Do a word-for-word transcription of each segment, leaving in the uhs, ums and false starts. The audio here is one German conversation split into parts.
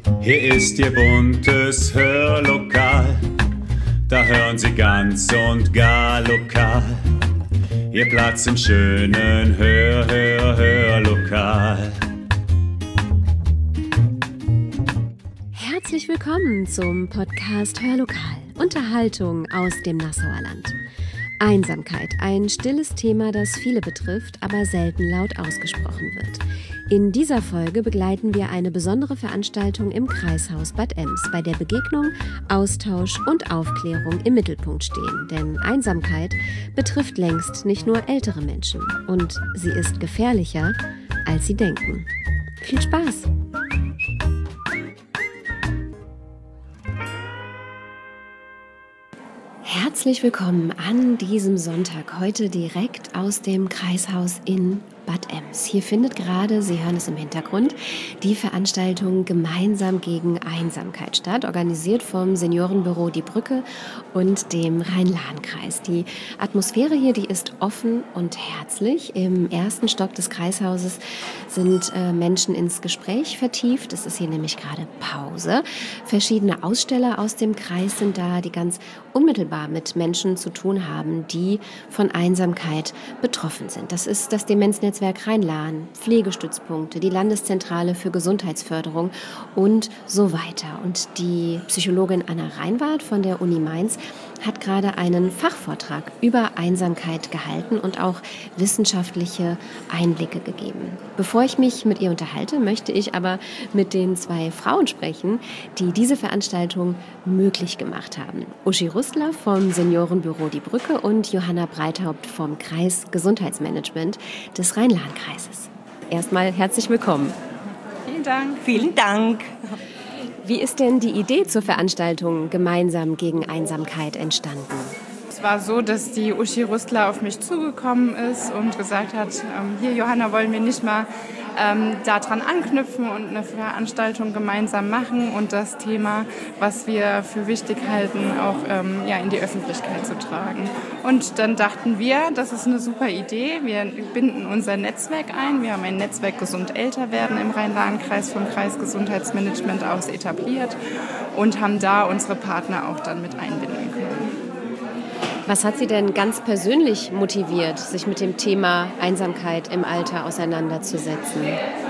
Hier ist Ihr buntes Hörlokal, da hören Sie ganz und gar lokal. Ihr Platz im schönen Hör, Hör, Hörlokal. Herzlich willkommen zum Podcast Hörlokal. Unterhaltung aus dem Nassauer Land. Einsamkeit, ein stilles Thema, das viele betrifft, aber selten laut ausgesprochen wird. In dieser Folge begleiten wir eine besondere Veranstaltung im Kreishaus Bad Ems, bei der Begegnung, Austausch und Aufklärung im Mittelpunkt stehen. Denn Einsamkeit betrifft längst nicht nur ältere Menschen und sie ist gefährlicher, als Sie denken. Viel Spaß! Herzlich willkommen an diesem Sonntag, heute direkt aus dem Kreishaus in Bad Ems. Hier findet gerade, Sie hören es im Hintergrund, die Veranstaltung Gemeinsam gegen Einsamkeit statt, organisiert vom Seniorenbüro Die Brücke und dem Rhein-Lahn-Kreis. Die Atmosphäre hier, die ist offen und herzlich. Im ersten Stock des Kreishauses sind äh, Menschen ins Gespräch vertieft. Es ist hier nämlich gerade Pause. Verschiedene Aussteller aus dem Kreis sind da, die ganz unmittelbar mit Menschen zu tun haben, die von Einsamkeit betroffen sind. Das ist das Demenznetz Rhein-Lahn, Pflegestützpunkte, die Landeszentrale für Gesundheitsförderung und so weiter. Und die Psychologin Anna Reinwart von der Uni Mainz hat gerade einen Fachvortrag über Einsamkeit gehalten und auch wissenschaftliche Einblicke gegeben. Bevor ich mich mit ihr unterhalte, möchte ich aber mit den zwei Frauen sprechen, die diese Veranstaltung möglich gemacht haben. Uschi Rüstler vom Seniorenbüro Die Brücke und Johanna Breithaupt vom Kreis Gesundheitsmanagement des Rhein-Lahn-Kreises. Erstmal herzlich willkommen. Vielen Dank. Vielen Dank. Wie ist denn die Idee zur Veranstaltung Gemeinsam gegen Einsamkeit entstanden? Es war so, dass die Uschi Rüstler auf mich zugekommen ist und gesagt hat, ähm, hier Johanna, wollen wir nicht mal ähm, daran anknüpfen und eine Veranstaltung gemeinsam machen und das Thema, was wir für wichtig halten, auch ähm, ja, in die Öffentlichkeit zu tragen. Und dann dachten wir, das ist eine super Idee, wir binden unser Netzwerk ein. Wir haben ein Netzwerk Gesund älter werden im Rhein-Lahn-Kreis vom Kreis Gesundheitsmanagement aus etabliert und haben da unsere Partner auch dann mit einbinden können. Was hat Sie denn ganz persönlich motiviert, sich mit dem Thema Einsamkeit im Alter auseinanderzusetzen?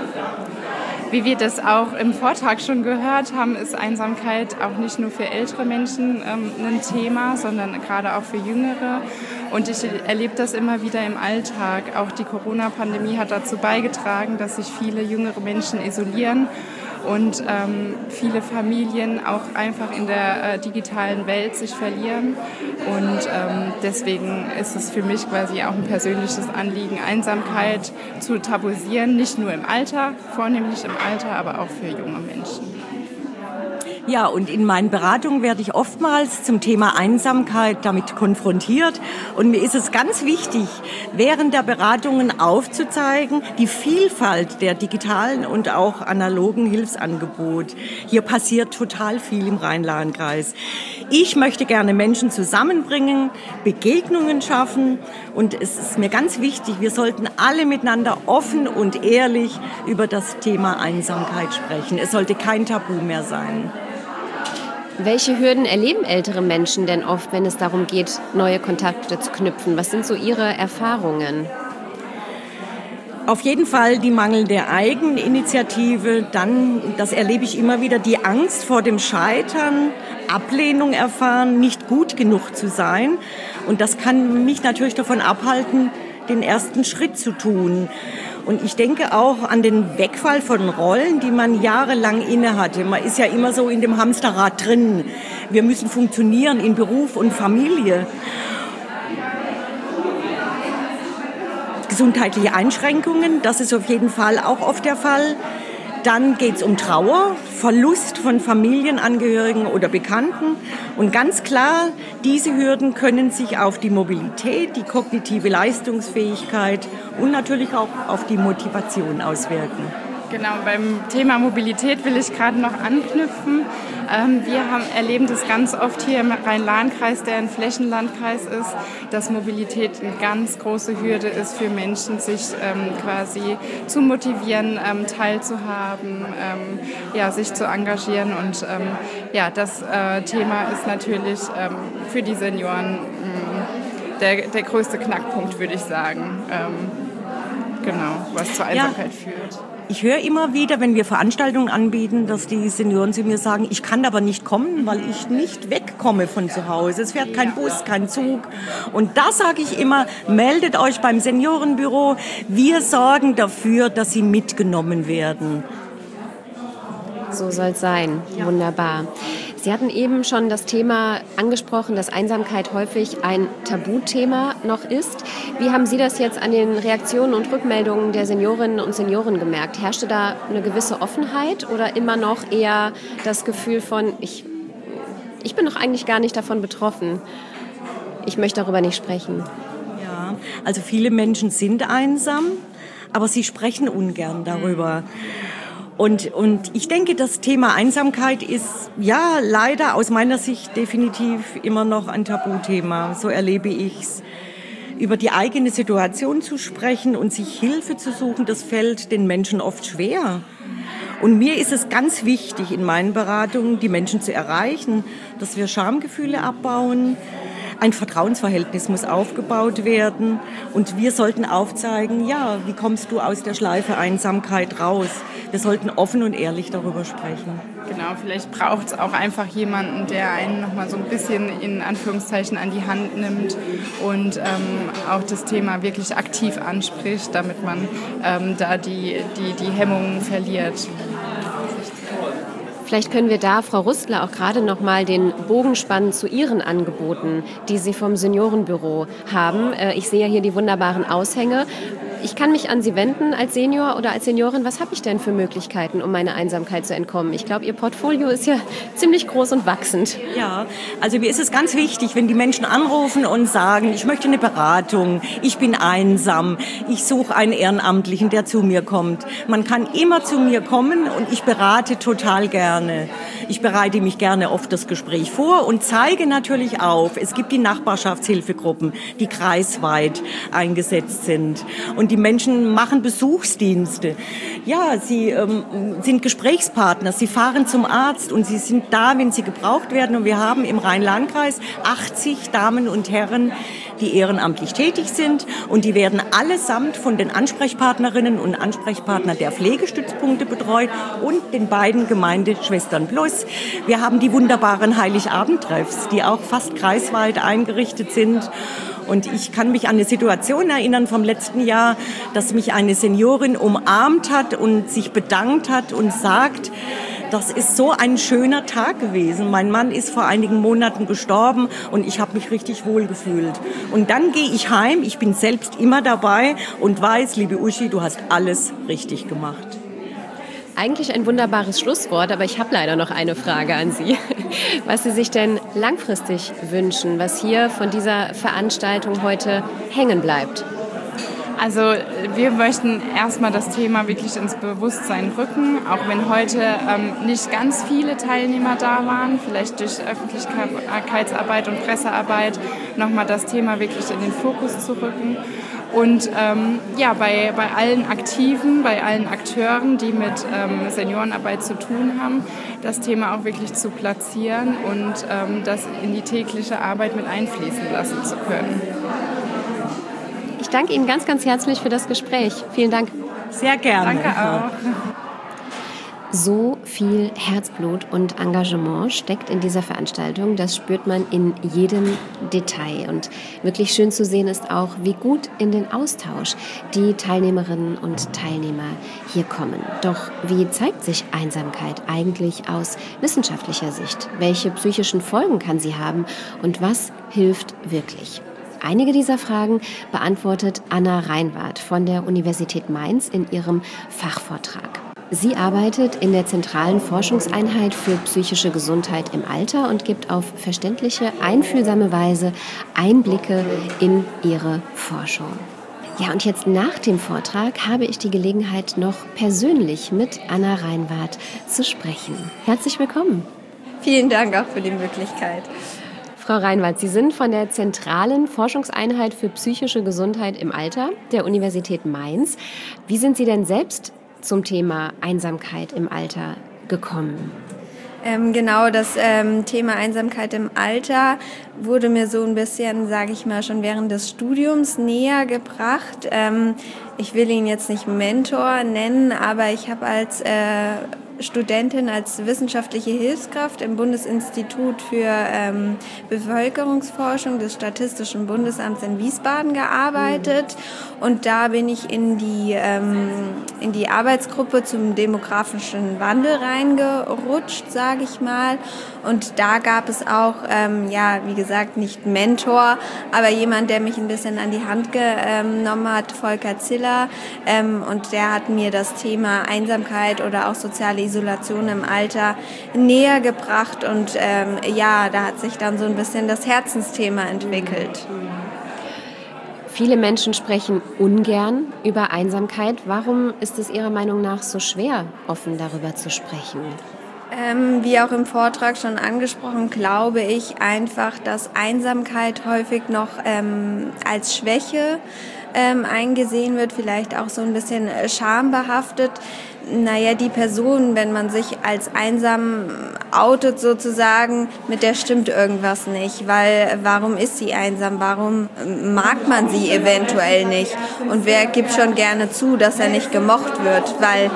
Wie wir das auch im Vortrag schon gehört haben, ist Einsamkeit auch nicht nur für ältere Menschen ähm, ein Thema, sondern gerade auch für Jüngere. Und ich erlebe das immer wieder im Alltag. Auch die Corona-Pandemie hat dazu beigetragen, dass sich viele jüngere Menschen isolieren und ähm, viele Familien auch einfach in der äh, digitalen Welt sich verlieren. Und ähm, deswegen ist es für mich quasi auch ein persönliches Anliegen, Einsamkeit zu tabuisieren, nicht nur im Alter, vornehmlich im Alter, aber auch für junge Menschen. Ja, und in meinen Beratungen werde ich oftmals zum Thema Einsamkeit damit konfrontiert. Und mir ist es ganz wichtig, während der Beratungen aufzuzeigen, die Vielfalt der digitalen und auch analogen Hilfsangebote. Hier passiert total viel im Rhein-Lahn-Kreis. Ich möchte gerne Menschen zusammenbringen, Begegnungen schaffen. Und es ist mir ganz wichtig, wir sollten alle miteinander offen und ehrlich über das Thema Einsamkeit sprechen. Es sollte kein Tabu mehr sein. Welche Hürden erleben ältere Menschen denn oft, wenn es darum geht, neue Kontakte zu knüpfen? Was sind so Ihre Erfahrungen? Auf jeden Fall die mangelnde Eigeninitiative, dann, das erlebe ich immer wieder, die Angst vor dem Scheitern, Ablehnung erfahren, nicht gut genug zu sein. Und das kann mich natürlich davon abhalten, den ersten Schritt zu tun. Und ich denke auch an den Wegfall von Rollen, die man jahrelang innehatte. Man ist ja immer so in dem Hamsterrad drin. Wir müssen funktionieren in Beruf und Familie. Gesundheitliche Einschränkungen, das ist auf jeden Fall auch oft der Fall. Dann geht es um Trauer, Verlust von Familienangehörigen oder Bekannten. Und ganz klar, diese Hürden können sich auf die Mobilität, die kognitive Leistungsfähigkeit und natürlich auch auf die Motivation auswirken. Genau, beim Thema Mobilität will ich gerade noch anknüpfen. Ähm, wir haben, erleben das ganz oft hier im Rhein-Lahn-Kreis, der ein Flächenlandkreis ist, dass Mobilität eine ganz große Hürde ist für Menschen, sich ähm, quasi zu motivieren, ähm, teilzuhaben, ähm, ja, sich zu engagieren. Und ähm, ja, das äh, Thema ist natürlich ähm, für die Senioren mh, der, der größte Knackpunkt, würde ich sagen. Ähm, genau, was zur Einsamkeit ja. führt. Ich höre immer wieder, wenn wir Veranstaltungen anbieten, dass die Senioren zu mir sagen, ich kann aber nicht kommen, weil ich nicht wegkomme von zu Hause. Es fährt kein Bus, kein Zug. Und da sage ich immer, meldet euch beim Seniorenbüro. Wir sorgen dafür, dass sie mitgenommen werden. So soll es sein. Wunderbar. Sie hatten eben schon das Thema angesprochen, dass Einsamkeit häufig ein Tabuthema noch ist. Wie haben Sie das jetzt an den Reaktionen und Rückmeldungen der Seniorinnen und Senioren gemerkt? Herrschte da eine gewisse Offenheit oder immer noch eher das Gefühl von, ich, ich bin doch eigentlich gar nicht davon betroffen, ich möchte darüber nicht sprechen? Ja, also viele Menschen sind einsam, aber sie sprechen ungern darüber. Und, und ich denke, das Thema Einsamkeit ist, ja, leider aus meiner Sicht definitiv immer noch ein Tabuthema. So erlebe ich's. Über die eigene Situation zu sprechen und sich Hilfe zu suchen, das fällt den Menschen oft schwer. Und mir ist es ganz wichtig, in meinen Beratungen die Menschen zu erreichen, dass wir Schamgefühle abbauen. Ein Vertrauensverhältnis muss aufgebaut werden und wir sollten aufzeigen, ja, wie kommst du aus der Schleife Einsamkeit raus? Wir sollten offen und ehrlich darüber sprechen. Genau, vielleicht braucht es auch einfach jemanden, der einen noch mal so ein bisschen in Anführungszeichen an die Hand nimmt und ähm, auch das Thema wirklich aktiv anspricht, damit man ähm, da die, die, die Hemmungen verliert. Vielleicht können wir da, Frau Rustler, auch gerade noch mal den Bogen spannen zu Ihren Angeboten, die Sie vom Seniorenbüro haben. Ich sehe hier die wunderbaren Aushänge. Ich kann mich an Sie wenden als Senior oder als Seniorin. Was habe ich denn für Möglichkeiten, um meiner Einsamkeit zu entkommen? Ich glaube, Ihr Portfolio ist ja ziemlich groß und wachsend. Ja, also mir ist es ganz wichtig, wenn die Menschen anrufen und sagen, ich möchte eine Beratung, ich bin einsam, ich suche einen Ehrenamtlichen, der zu mir kommt. Man kann immer zu mir kommen und ich berate total gerne. Ich bereite mich gerne oft das Gespräch vor und zeige natürlich auf, es gibt die Nachbarschaftshilfegruppen, die kreisweit eingesetzt sind. Und die Menschen machen Besuchsdienste. Ja, sie ähm, sind Gesprächspartner, sie fahren zum Arzt und sie sind da, wenn sie gebraucht werden. Und wir haben im Rhein-Lahn-Kreis achtzig Damen und Herren, die ehrenamtlich tätig sind. Und die werden allesamt von den Ansprechpartnerinnen und Ansprechpartnern der Pflegestützpunkte betreut und den beiden Gemeindeschwestern Plus. Wir haben die wunderbaren Heiligabendtreffs, die auch fast kreisweit eingerichtet sind. Und ich kann mich an eine Situation erinnern vom letzten Jahr, dass mich eine Seniorin umarmt hat und sich bedankt hat und sagt, das ist so ein schöner Tag gewesen. Mein Mann ist vor einigen Monaten gestorben und ich habe mich richtig wohl gefühlt. Und dann gehe ich heim, ich bin selbst immer dabei und weiß, liebe Uschi, du hast alles richtig gemacht. Eigentlich ein wunderbares Schlusswort, aber ich habe leider noch eine Frage an Sie. Was Sie sich denn langfristig wünschen, was hier von dieser Veranstaltung heute hängen bleibt? Also wir möchten erstmal das Thema wirklich ins Bewusstsein rücken, auch wenn heute ähm, nicht ganz viele Teilnehmer da waren, vielleicht durch Öffentlichkeitsarbeit und Pressearbeit nochmal das Thema wirklich in den Fokus zu rücken. Und ähm, ja, bei, bei allen Aktiven, bei allen Akteuren, die mit ähm, Seniorenarbeit zu tun haben, das Thema auch wirklich zu platzieren und ähm, das in die tägliche Arbeit mit einfließen lassen zu können. Ich danke Ihnen ganz, ganz herzlich für das Gespräch. Vielen Dank. Sehr gerne. Danke auch. So viel Herzblut und Engagement steckt in dieser Veranstaltung. Das spürt man in jedem Detail. Und wirklich schön zu sehen ist auch, wie gut in den Austausch die Teilnehmerinnen und Teilnehmer hier kommen. Doch wie zeigt sich Einsamkeit eigentlich aus wissenschaftlicher Sicht? Welche psychischen Folgen kann sie haben und was hilft wirklich? Einige dieser Fragen beantwortet Anna Reinwarth von der Universität Mainz in ihrem Fachvortrag. Sie arbeitet in der zentralen Forschungseinheit für psychische Gesundheit im Alter und gibt auf verständliche, einfühlsame Weise Einblicke in ihre Forschung. Ja, und jetzt nach dem Vortrag habe ich die Gelegenheit, noch persönlich mit Anna Reinwarth zu sprechen. Herzlich willkommen. Vielen Dank auch für die Möglichkeit. Frau Reinwarth, Sie sind von der Zentralen Forschungseinheit für psychische Gesundheit im Alter der Universität Mainz. Wie sind Sie denn selbst zum Thema Einsamkeit im Alter gekommen? Ähm, genau, das ähm, Thema Einsamkeit im Alter wurde mir so ein bisschen, sage ich mal, schon während des Studiums näher gebracht. Ähm, ich will ihn jetzt nicht Mentor nennen, aber ich habe als äh, Studentin, als wissenschaftliche Hilfskraft im Bundesinstitut für ähm, Bevölkerungsforschung des Statistischen Bundesamts in Wiesbaden gearbeitet. Und da bin ich in die, ähm, in die Arbeitsgruppe zum demografischen Wandel reingerutscht, sage ich mal. Und da gab es auch, ähm, ja, wie gesagt, nicht Mentor, aber jemand, der mich ein bisschen an die Hand genommen hat, Volker Ziller. Ähm, und der hat mir das Thema Einsamkeit oder auch soziale Isolation im Alter näher gebracht. Und ähm, ja, da hat sich dann so ein bisschen das Herzensthema entwickelt. Viele Menschen sprechen ungern über Einsamkeit. Warum ist es Ihrer Meinung nach so schwer, offen darüber zu sprechen? Ähm, wie auch im Vortrag schon angesprochen, glaube ich einfach, dass Einsamkeit häufig noch ähm, als Schwäche ähm, eingesehen wird, vielleicht auch so ein bisschen schambehaftet. Naja, die Person, wenn man sich als einsam outet sozusagen, mit der stimmt irgendwas nicht, weil warum ist sie einsam, warum mag man sie eventuell nicht und wer gibt schon gerne zu, dass er nicht gemocht wird, weil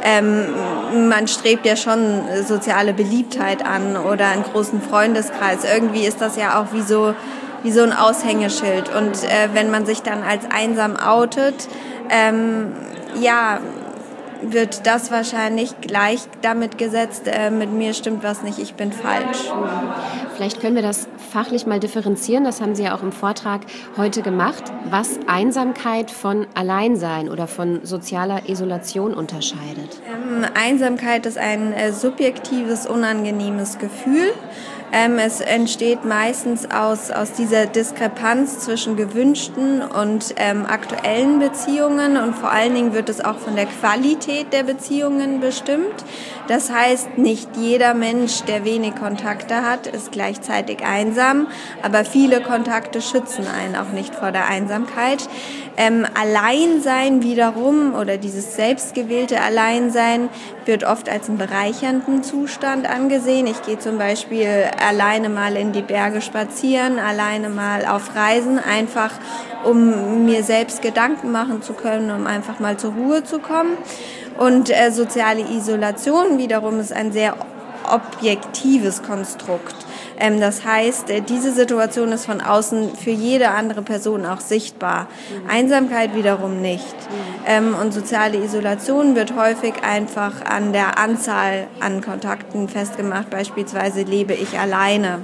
ähm, man strebt ja schon soziale Beliebtheit an oder einen großen Freundeskreis, irgendwie ist das ja auch wie so, wie so ein Aushängeschild und äh, wenn man sich dann als einsam outet, ähm, ja, wird das wahrscheinlich gleich damit gesetzt, äh, mit mir stimmt was nicht, ich bin falsch. Vielleicht können wir das fachlich mal differenzieren, das haben Sie ja auch im Vortrag heute gemacht, was Einsamkeit von Alleinsein oder von sozialer Isolation unterscheidet. Ähm, Einsamkeit ist ein äh, subjektives, unangenehmes Gefühl. Ähm, es entsteht meistens aus, aus dieser Diskrepanz zwischen gewünschten und ähm, aktuellen Beziehungen und vor allen Dingen wird es auch von der Qualität der Beziehungen bestimmt. Das heißt, nicht jeder Mensch, der wenig Kontakte hat, ist gleichzeitig einsam, aber viele Kontakte schützen einen auch nicht vor der Einsamkeit. Ähm, Alleinsein wiederum oder dieses selbstgewählte Alleinsein wird oft als einen bereichernden Zustand angesehen. Ich gehe zum Beispiel alleine mal in die Berge spazieren, alleine mal auf Reisen, einfach um mir selbst Gedanken machen zu können, um einfach mal zur Ruhe zu kommen. Und äh, soziale Isolation wiederum ist ein sehr objektives Konstrukt. Ähm, das heißt, äh, diese Situation ist von außen für jede andere Person auch sichtbar. Mhm. Einsamkeit wiederum nicht. Mhm. Ähm, und soziale Isolation wird häufig einfach an der Anzahl an Kontakten festgemacht. Beispielsweise lebe ich alleine.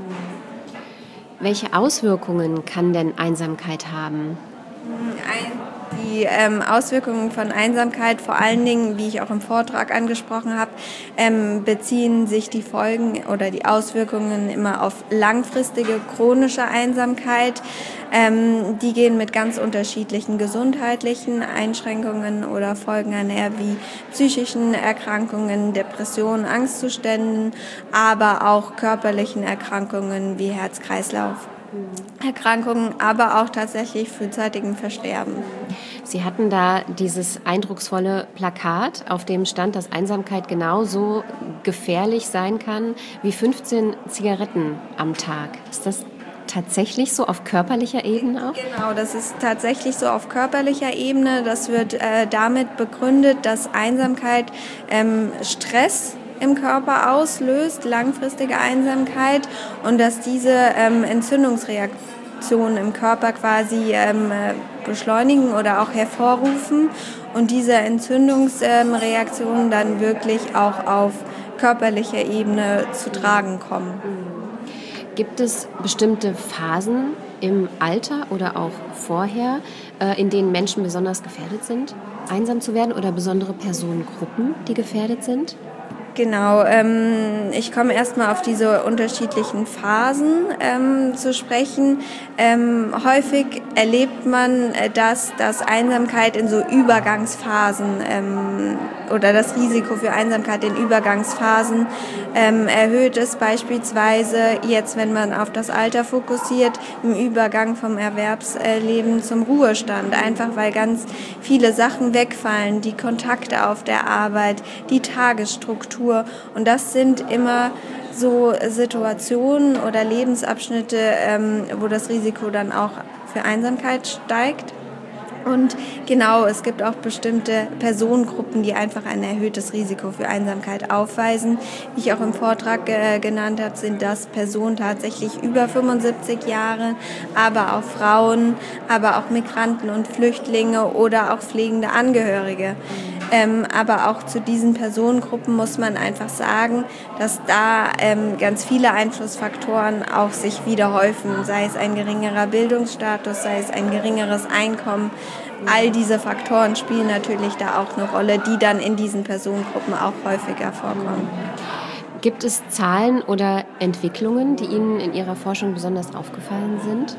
Mhm. Welche Auswirkungen kann denn Einsamkeit haben? Ein Die ähm, Auswirkungen von Einsamkeit, vor allen Dingen, wie ich auch im Vortrag angesprochen habe, ähm, beziehen sich die Folgen oder die Auswirkungen immer auf langfristige chronische Einsamkeit. Ähm, die gehen mit ganz unterschiedlichen gesundheitlichen Einschränkungen oder Folgen einher, wie psychischen Erkrankungen, Depressionen, Angstzuständen, aber auch körperlichen Erkrankungen wie Herz-Kreislauf. Erkrankungen, aber auch tatsächlich frühzeitigen Versterben. Sie hatten da dieses eindrucksvolle Plakat, auf dem stand, dass Einsamkeit genauso gefährlich sein kann wie fünfzehn Zigaretten am Tag. Ist das tatsächlich so auf körperlicher Ebene auch? Genau, das ist tatsächlich so auf körperlicher Ebene. Das wird äh, damit begründet, dass Einsamkeit ähm, Stress im Körper auslöst, langfristige Einsamkeit und dass diese ähm, Entzündungsreaktionen im Körper quasi ähm, beschleunigen oder auch hervorrufen und diese Entzündungsreaktionen dann wirklich auch auf körperlicher Ebene zu tragen kommen. Gibt es bestimmte Phasen im Alter oder auch vorher, äh, in denen Menschen besonders gefährdet sind, einsam zu werden oder besondere Personengruppen, die gefährdet sind? Genau, ähm, ich komme erstmal auf diese unterschiedlichen Phasen ähm, zu sprechen. Ähm, häufig erlebt man, dass, dass Einsamkeit in so Übergangsphasen ähm, oder das Risiko für Einsamkeit in Übergangsphasen ähm, erhöht ist. Beispielsweise jetzt, wenn man auf das Alter fokussiert, im Übergang vom Erwerbsleben zum Ruhestand. Einfach weil ganz viele Sachen wegfallen, die Kontakte auf der Arbeit, die Tagesstruktur. Und das sind immer so Situationen oder Lebensabschnitte, ähm, wo das Risiko dann auch für Einsamkeit steigt. Und genau, es gibt auch bestimmte Personengruppen, die einfach ein erhöhtes Risiko für Einsamkeit aufweisen. Wie ich auch im Vortrag äh, genannt habe, sind das Personen tatsächlich über fünfundsiebzig Jahre, aber auch Frauen, aber auch Migranten und Flüchtlinge oder auch pflegende Angehörige. Ähm, aber auch zu diesen Personengruppen muss man einfach sagen, dass da ähm, ganz viele Einflussfaktoren auch sich wieder häufen, sei es ein geringerer Bildungsstatus, sei es ein geringeres Einkommen. All diese Faktoren spielen natürlich da auch eine Rolle, die dann in diesen Personengruppen auch häufiger vorkommen. Gibt es Zahlen oder Entwicklungen, die Ihnen in Ihrer Forschung besonders aufgefallen sind?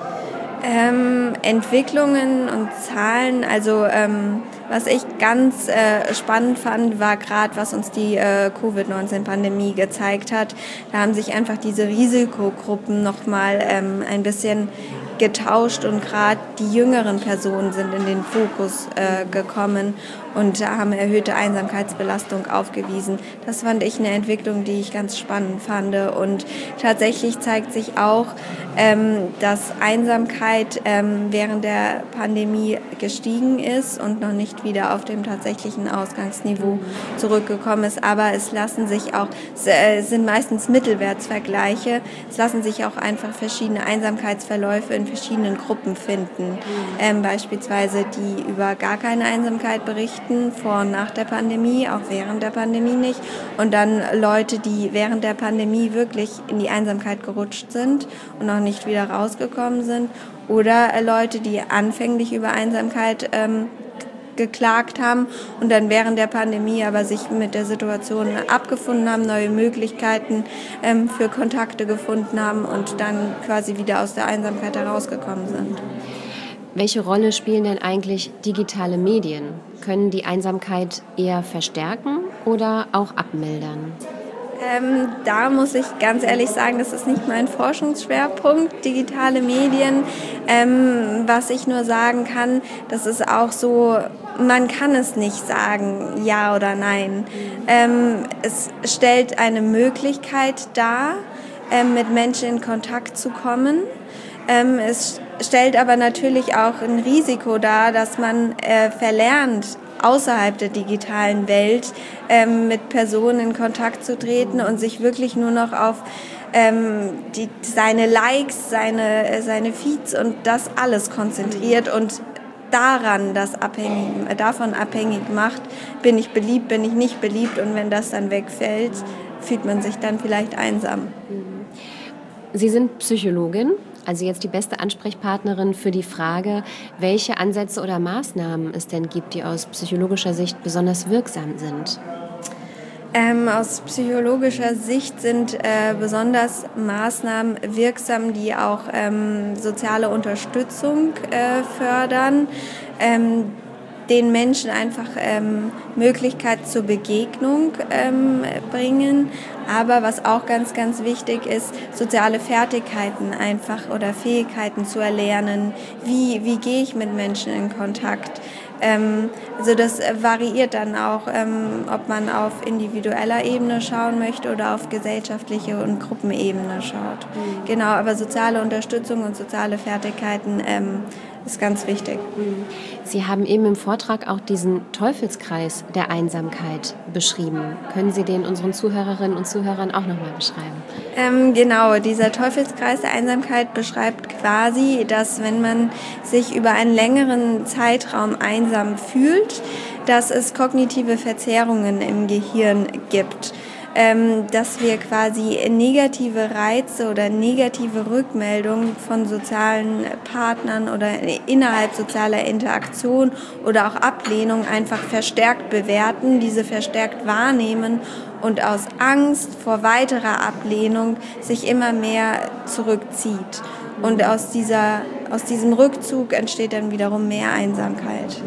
Ähm, Entwicklungen und Zahlen, also ähm, was ich ganz äh, spannend fand, war gerade, was uns die äh, Covid neunzehn Pandemie gezeigt hat. Da haben sich einfach diese Risikogruppen nochmal ähm, ein bisschen getauscht und gerade die jüngeren Personen sind in den Fokus äh, gekommen und haben erhöhte Einsamkeitsbelastung aufgewiesen. Das fand ich eine Entwicklung, die ich ganz spannend fand. Und tatsächlich zeigt sich auch, ähm, dass Einsamkeit ähm, während der Pandemie gestiegen ist und noch nicht wieder auf dem tatsächlichen Ausgangsniveau zurückgekommen ist. Aber es lassen sich auch, es sind meistens Mittelwertsvergleiche, es lassen sich auch einfach verschiedene Einsamkeitsverläufe in verschiedenen Gruppen finden. Ähm, beispielsweise die über gar keine Einsamkeit berichten, vor und nach der Pandemie, auch während der Pandemie nicht. Und dann Leute, die während der Pandemie wirklich in die Einsamkeit gerutscht sind und noch nicht wieder rausgekommen sind. Oder Leute, die anfänglich über Einsamkeit ähm, geklagt haben und dann während der Pandemie aber sich mit der Situation abgefunden haben, neue Möglichkeiten ähm, für Kontakte gefunden haben und dann quasi wieder aus der Einsamkeit herausgekommen sind. Welche Rolle spielen denn eigentlich digitale Medien? Können die Einsamkeit eher verstärken oder auch abmildern? Ähm, da muss ich ganz ehrlich sagen, das ist nicht mein Forschungsschwerpunkt, digitale Medien. Ähm, was ich nur sagen kann, das ist auch so, man kann es nicht sagen, ja oder nein. Ähm, es stellt eine Möglichkeit dar, ähm, mit Menschen in Kontakt zu kommen. Ähm, es stellt aber natürlich auch ein Risiko dar, dass man äh, verlernt, außerhalb der digitalen Welt ähm, mit Personen in Kontakt zu treten und sich wirklich nur noch auf ähm, die, seine Likes, seine, seine Feeds und das alles konzentriert und daran das abhängig, äh, davon abhängig macht, bin ich beliebt, bin ich nicht beliebt, und wenn das dann wegfällt, fühlt man sich dann vielleicht einsam. Sie sind Psychologin, also jetzt die beste Ansprechpartnerin für die Frage, welche Ansätze oder Maßnahmen es denn gibt, die aus psychologischer Sicht besonders wirksam sind. Ähm, aus psychologischer Sicht sind äh, besonders Maßnahmen wirksam, die auch ähm, soziale Unterstützung äh, fördern, ähm, den Menschen einfach ähm, Möglichkeit zur Begegnung ähm, bringen. Aber was auch ganz, ganz wichtig ist, soziale Fertigkeiten einfach oder Fähigkeiten zu erlernen. Wie, wie gehe ich mit Menschen in Kontakt? Ähm, also das variiert dann auch, ähm, ob man auf individueller Ebene schauen möchte oder auf gesellschaftliche und Gruppenebene schaut. Mhm. Genau, aber soziale Unterstützung und soziale Fertigkeiten ähm, ist ganz wichtig. Sie haben eben im Vortrag auch diesen Teufelskreis der Einsamkeit beschrieben. Können Sie den unseren Zuhörerinnen und Zuhörern auch nochmal beschreiben? Ähm, genau, dieser Teufelskreis der Einsamkeit beschreibt quasi, dass wenn man sich über einen längeren Zeitraum einsam fühlt, dass es kognitive Verzerrungen im Gehirn gibt. ähm, dass wir quasi negative Reize oder negative Rückmeldungen von sozialen Partnern oder innerhalb sozialer Interaktion oder auch Ablehnung einfach verstärkt bewerten, diese verstärkt wahrnehmen und aus Angst vor weiterer Ablehnung sich immer mehr zurückzieht. Und aus, dieser, aus diesem Rückzug entsteht dann wiederum mehr Einsamkeit.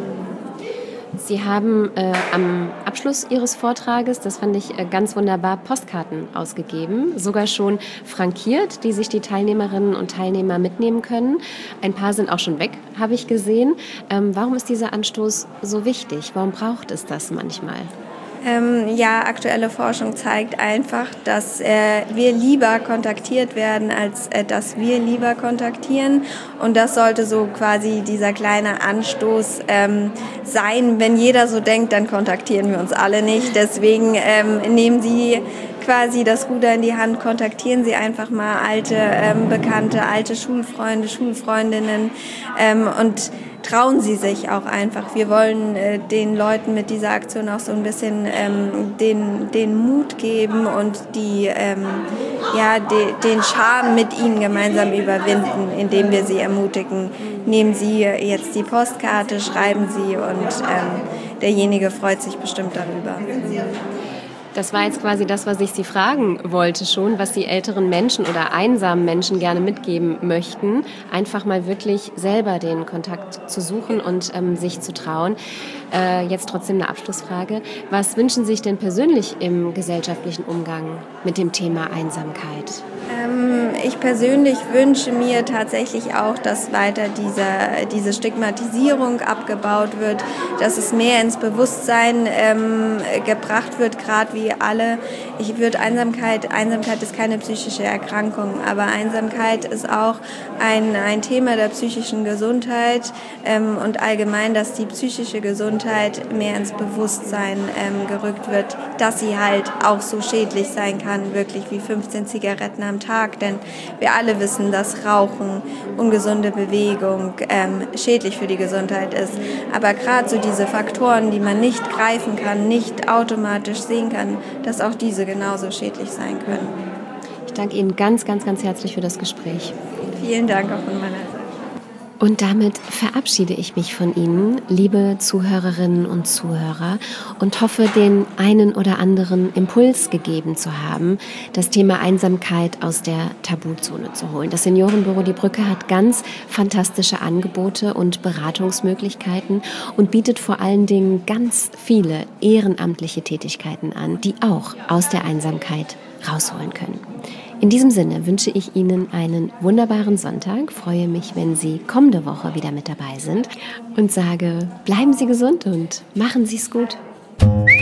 Sie haben äh, am Abschluss Ihres Vortrages, das fand ich äh, ganz wunderbar, Postkarten ausgegeben, sogar schon frankiert, die sich die Teilnehmerinnen und Teilnehmer mitnehmen können. Ein paar sind auch schon weg, habe ich gesehen. Ähm, warum ist dieser Anstoß so wichtig? Warum braucht es das manchmal? Ähm, ja, aktuelle Forschung zeigt einfach, dass äh, wir lieber kontaktiert werden, als äh, dass wir lieber kontaktieren. Und das sollte so quasi dieser kleine Anstoß ähm, sein. Wenn jeder so denkt, dann kontaktieren wir uns alle nicht. Deswegen ähm, nehmen Sie quasi das Ruder in die Hand, kontaktieren Sie einfach mal alte ähm, Bekannte, alte Schulfreunde, Schulfreundinnen ähm, und trauen Sie sich auch einfach. Wir wollen äh, den Leuten mit dieser Aktion auch so ein bisschen ähm, den, den Mut geben und die, ähm, ja, de, den Charme mit ihnen gemeinsam überwinden, indem wir sie ermutigen. Nehmen Sie jetzt die Postkarte, schreiben Sie und ähm, derjenige freut sich bestimmt darüber. Das war jetzt quasi das, was ich Sie fragen wollte schon, was Sie älteren Menschen oder einsamen Menschen gerne mitgeben möchten. Einfach mal wirklich selber den Kontakt zu suchen und ähm, sich zu trauen. Äh, jetzt trotzdem eine Abschlussfrage. Was wünschen Sie sich denn persönlich im gesellschaftlichen Umgang mit dem Thema Einsamkeit? Ähm, ich persönlich wünsche mir tatsächlich auch, dass weiter diese, diese Stigmatisierung abgebaut wird, dass es mehr ins Bewusstsein ähm, gebracht wird, gerade wie alle. Ich würde Einsamkeit, Einsamkeit ist keine psychische Erkrankung, aber Einsamkeit ist auch ein, ein Thema der psychischen Gesundheit ähm, und allgemein, dass die psychische Gesundheit mehr ins Bewusstsein ähm, gerückt wird, dass sie halt auch so schädlich sein kann, wirklich wie fünfzehn Zigaretten am Tag, denn wir alle wissen, dass Rauchen, ungesunde Bewegung ähm, schädlich für die Gesundheit ist. Aber gerade so diese Faktoren, die man nicht greifen kann, nicht automatisch sehen kann, dass auch diese genauso schädlich sein können. Ich danke Ihnen ganz, ganz, ganz herzlich für das Gespräch. Vielen Dank auch von meiner Seite. Und damit verabschiede ich mich von Ihnen, liebe Zuhörerinnen und Zuhörer, und hoffe, den einen oder anderen Impuls gegeben zu haben, das Thema Einsamkeit aus der Tabuzone zu holen. Das Seniorenbüro Die Brücke hat ganz fantastische Angebote und Beratungsmöglichkeiten und bietet vor allen Dingen ganz viele ehrenamtliche Tätigkeiten an, die auch aus der Einsamkeit rausholen können. In diesem Sinne wünsche ich Ihnen einen wunderbaren Sonntag, freue mich, wenn Sie kommende Woche wieder mit dabei sind und sage, bleiben Sie gesund und machen Sie es gut.